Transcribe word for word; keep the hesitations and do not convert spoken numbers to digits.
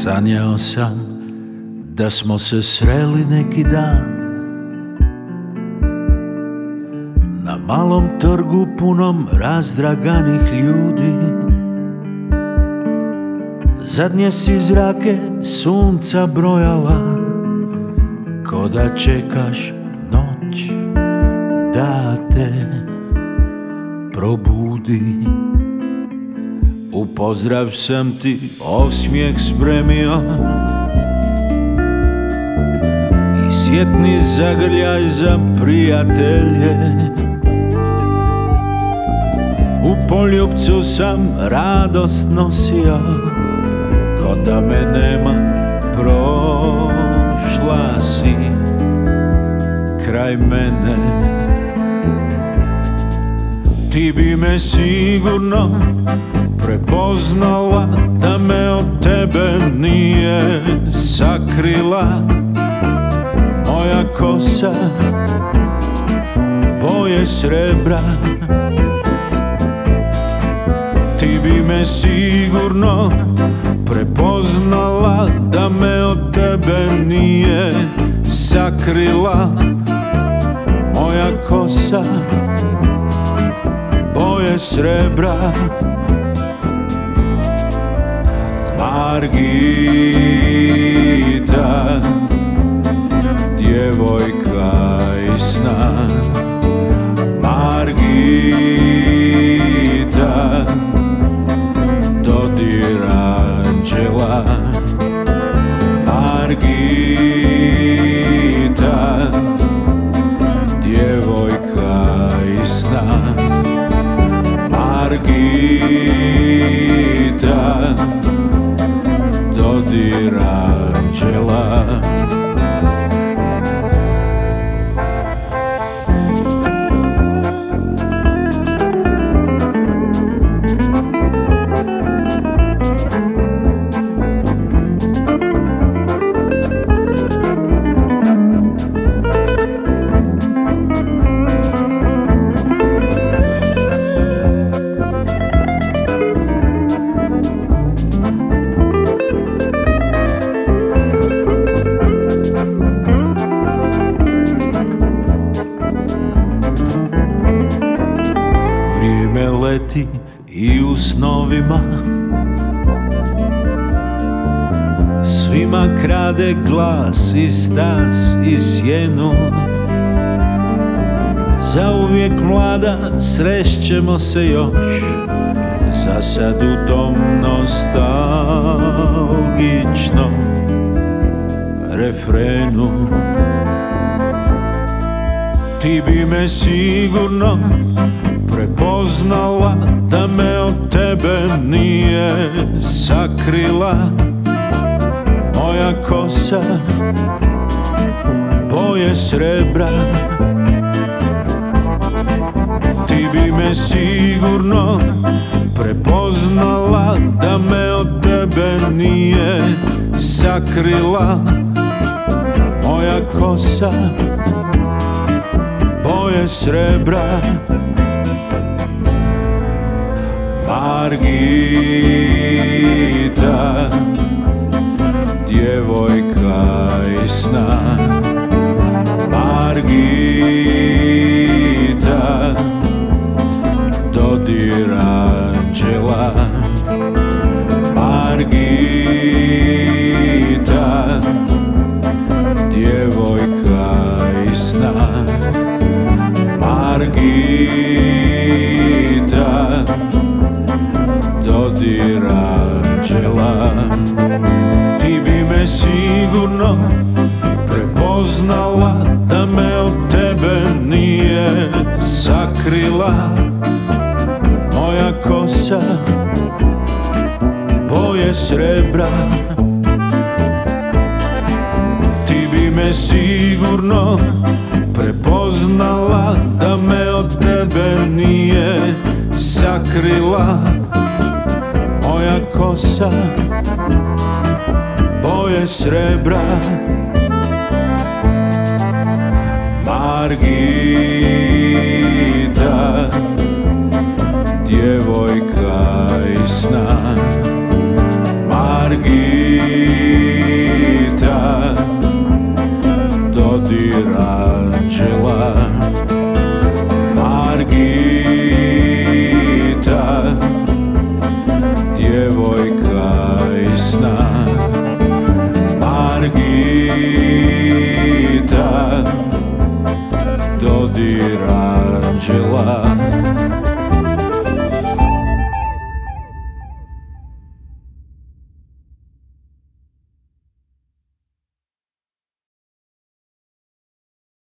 Sanjao sam da smo se sreli neki dan na malom trgu punom razdraganih ljudi. Zadnje si zrake sunca brojala, ko da čekaš noć da te probudi. U pozdrav sam ti osmijeh spremio i sjetni zagrljaj za prijatelje. U poljupcu sam radost nosio, ko da me nema, prošla si kraj mene. Ti bi me sigurno prepoznala da me od tebe nije sakrila. Moja kosa boje srebra, ti bi me sigurno prepoznala da me od tebe nije sakrila. Moja kosa boje srebra. Margita, djevojka iz sna. Margita, dodir anđela. Margita, djevojka iz sna. Margita, dodir anđela. Vrijeme leti i u snovima svima krade glas i stas i sjenu. Zauvijek mlada, srešćemo se još, za sad u tom nostalgičnom refrenu. Ti bi me sigurno prepoznala da me od tebe nije sakrila. Moja kosa boje srebra, ti bi me sigurno prepoznala da me od tebe nije sakrila. Moja kosa boje srebra. Margita, djevojka iz sna. Margita, dodir anđela. Margita, djevojka iz sna. Margita, dodir anđela. Ti bi me sigurno prepoznala da me od tebe nije sakrila. Moja kosa boje srebra, ti bi me sigurno prepoznala da me od tebe nije sakrila. Moja kosa boje srebra. Margita.